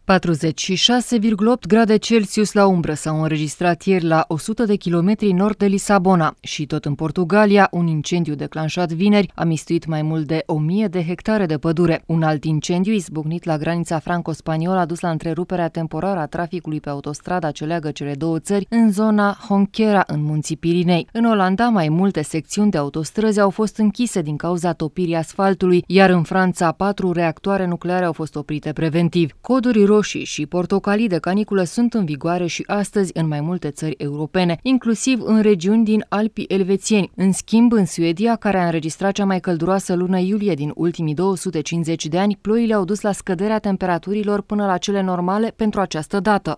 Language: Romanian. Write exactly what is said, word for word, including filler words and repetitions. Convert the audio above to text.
patruzeci și șase virgulă opt grade Celsius la umbră s-au înregistrat ieri la o sută de kilometri nord de Lisabona și tot în Portugalia, un incendiu declanșat vineri a mistuit mai mult de o mie de hectare de pădure. Un alt incendiu izbucnit la granița franco-spaniolă a dus la întreruperea temporară a traficului pe autostrada ce leagă cele două țări în zona Jonquera, în Munții Pirinei. În Olanda, mai multe secțiuni de autostrăzi au fost închise din cauza topirii asfaltului, iar în Franța, patru reactoare nucleare au fost oprite preventiv. Coduri roșii și portocalii de caniculă sunt în vigoare și astăzi în mai multe țări europene, inclusiv în regiuni din Alpii elvețieni. În schimb, în Suedia, care a înregistrat cea mai călduroasă lună iulie din ultimii două sute cincizeci de ani, ploile au dus la scăderea temperaturilor până la cele normale pentru această dată.